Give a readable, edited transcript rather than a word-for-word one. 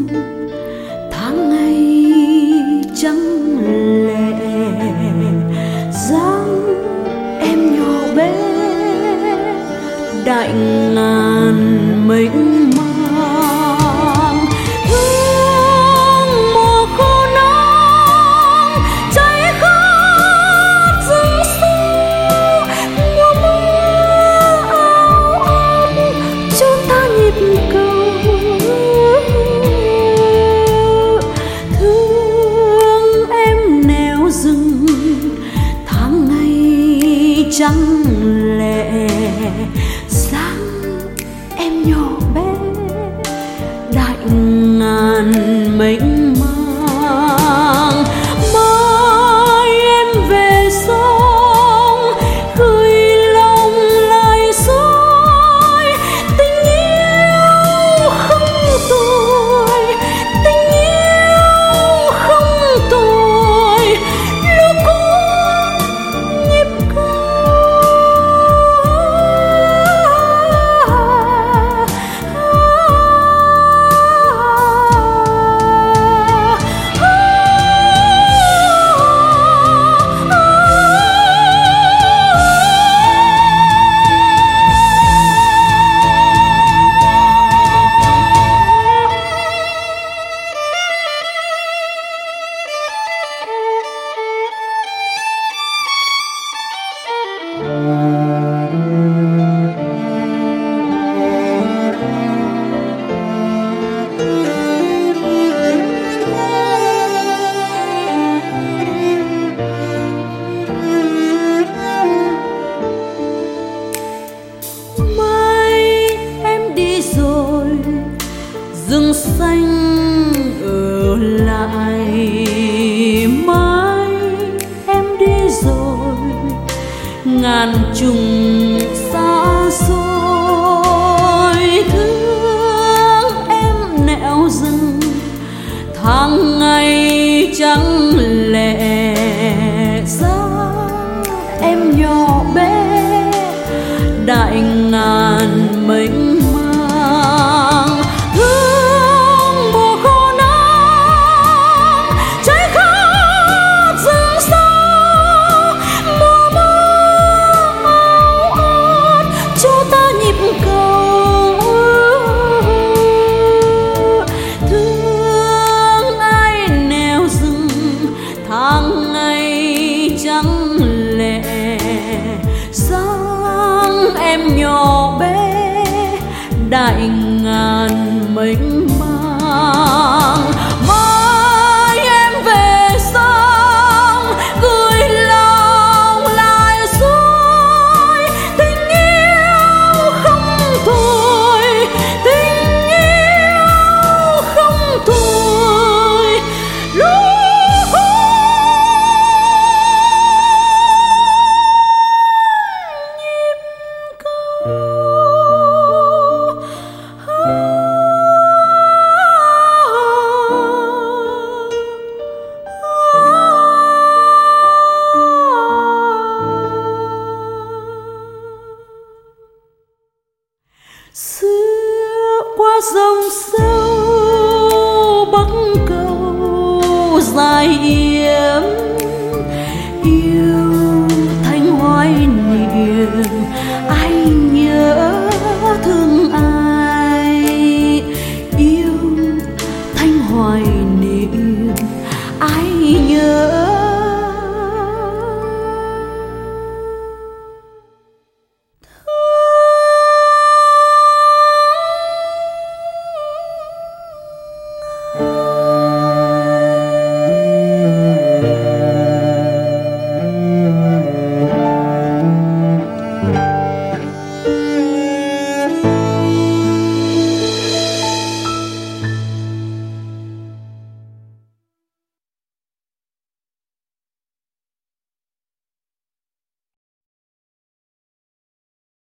tháng ngày trắng lệ dáng em nhỏ bé đại ngàn mênh mang. Hương mùa khô nắng cháy khát rừng sâu, mùa mưa áo ấm cho ta nhịp cầu. Thương em nẻo rừng tháng ngày trắng lệ dáng em nhỏ bé đại ngàn mênh mang. Mai em về sông gửi lòng lại dối tình yêu không tuổi, tình yêu không tuổi lúc cũng nhịp rừng xanh ở lại. Mai em đi rồi ngàn trùng xa xôi. Thương em nẻo rừng tháng ngày trắng lệ dáng em nhỏ bé đại ngàn mênh mang. Thương ai nẻo rừng tháng ngày trắng lệ dáng em nhỏ bé đại ngàn mênh mang. Mai em về sông gửi lòng lại dối tình yêu không tuổi, tình yêu không tuổi lúc nhịp cầu. Xưa qua dòng sâu bắc cầu dài yếm yêu thanh hoài niệm ai nhớ thương ai, yêu thanh hoài niệm ai nhớ